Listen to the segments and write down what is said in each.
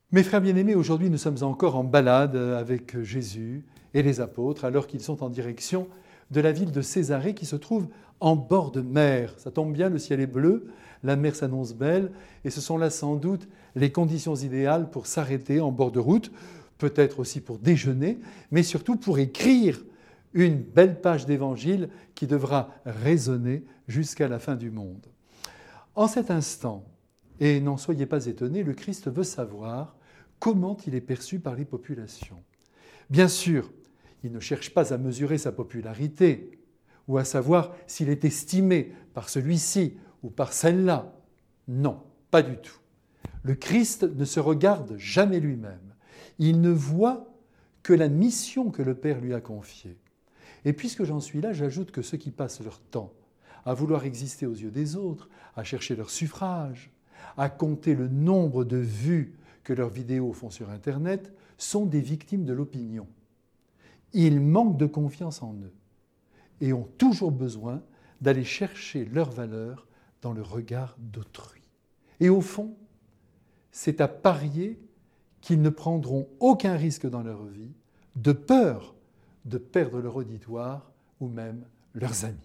Mes frères bien-aimés, aujourd'hui nous sommes encore en balade avec Jésus et les apôtres alors qu'ils sont en direction de la ville de Césarée qui se trouve en bord de mer. Ça tombe bien, le ciel est bleu, la mer s'annonce belle et ce sont là sans doute les conditions idéales pour s'arrêter en bord de route, peut-être aussi pour déjeuner, mais surtout pour écrire une belle page d'évangile qui devra résonner jusqu'à la fin du monde. En cet instant, et n'en soyez pas étonnés, le Christ veut savoir comment il est perçu par les populations. Bien sûr, il ne cherche pas à mesurer sa popularité ou à savoir s'il est estimé par celui-ci ou par celle-là. Non, pas du tout. Le Christ ne se regarde jamais lui-même. Il ne voit que la mission que le Père lui a confiée. Et puisque j'en suis là, j'ajoute que ceux qui passent leur temps à vouloir exister aux yeux des autres, à chercher leur suffrage, à compter le nombre de vues que leurs vidéos font sur Internet, sont des victimes de l'opinion. Ils manquent de confiance en eux et ont toujours besoin d'aller chercher leur valeur dans le regard d'autrui. Et au fond, c'est à parier qu'ils ne prendront aucun risque dans leur vie de peur de perdre leur auditoire ou même leurs amis.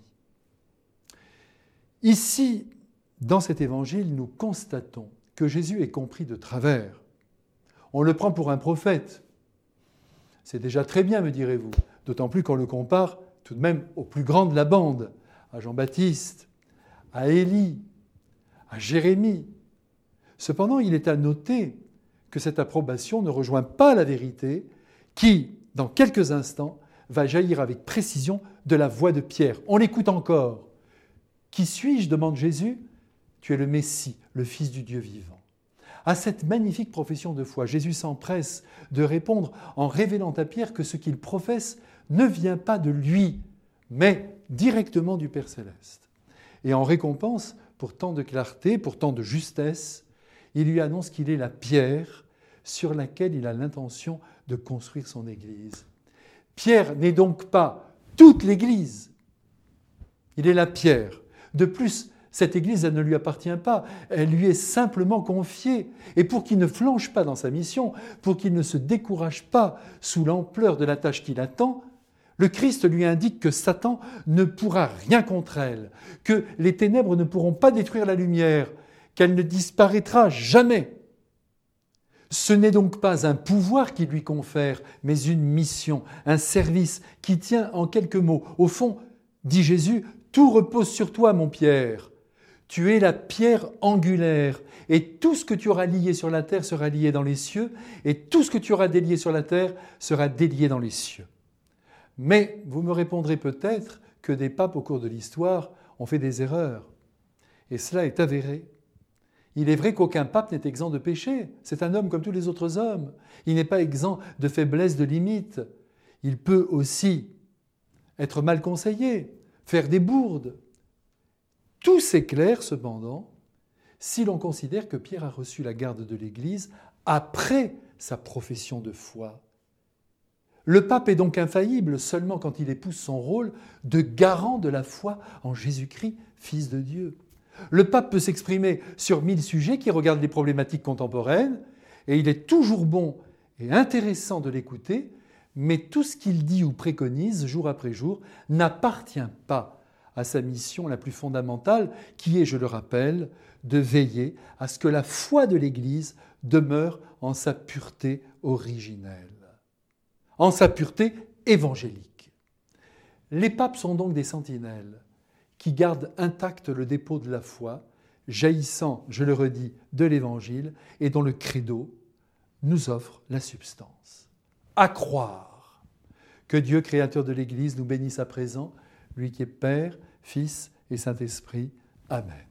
Ici, dans cet évangile, nous constatons que Jésus est compris de travers. On le prend pour un prophète. C'est déjà très bien, me direz-vous, d'autant plus qu'on le compare tout de même au plus grand de la bande, à Jean-Baptiste, à Élie, à Jérémie. Cependant, il est à noter que cette approbation ne rejoint pas la vérité qui, dans quelques instants, va jaillir avec précision de la voix de Pierre. On l'écoute encore. « Qui suis-je » demande Jésus. « Tu es le Messie, le Fils du Dieu vivant. » À cette magnifique profession de foi, Jésus s'empresse de répondre en révélant à Pierre que ce qu'il professe ne vient pas de lui, mais directement du Père céleste. Et en récompense, pour tant de clarté, pour tant de justesse, il lui annonce qu'il est la pierre sur laquelle il a l'intention de construire son Église. Pierre n'est donc pas toute l'Église, il est la pierre. De plus, cette Église, elle ne lui appartient pas, elle lui est simplement confiée. Et pour qu'il ne flanche pas dans sa mission, pour qu'il ne se décourage pas sous l'ampleur de la tâche qui l'attend, le Christ lui indique que Satan ne pourra rien contre elle, que les ténèbres ne pourront pas détruire la lumière, qu'elle ne disparaîtra jamais. Ce n'est donc pas un pouvoir qu'il lui confère, mais une mission, un service qui tient en quelques mots. Au fond, dit Jésus, tout repose sur toi, mon Pierre. Tu es la pierre angulaire, et tout ce que tu auras lié sur la terre sera lié dans les cieux, et tout ce que tu auras délié sur la terre sera délié dans les cieux. Mais vous me répondrez peut-être que des papes au cours de l'histoire ont fait des erreurs. Et cela est avéré. Il est vrai qu'aucun pape n'est exempt de péché. C'est un homme comme tous les autres hommes. Il n'est pas exempt de faiblesse, de limites. Il peut aussi être mal conseillé, faire des bourdes. Tout s'éclaire cependant si l'on considère que Pierre a reçu la garde de l'Église après sa profession de foi. Le pape est donc infaillible seulement quand il épouse son rôle de garant de la foi en Jésus-Christ, Fils de Dieu. Le pape peut s'exprimer sur 1000 sujets qui regardent les problématiques contemporaines, et il est toujours bon et intéressant de l'écouter, mais tout ce qu'il dit ou préconise jour après jour n'appartient pas à sa mission la plus fondamentale, qui est, je le rappelle, de veiller à ce que la foi de l'Église demeure en sa pureté originelle, en sa pureté évangélique. Les papes sont donc des sentinelles qui gardent intact le dépôt de la foi, jaillissant, je le redis, de l'Évangile et dont le credo nous offre la substance. À croire que Dieu, créateur de l'Église, nous bénisse à présent, lui qui est Père, Fils et Saint-Esprit. Amen.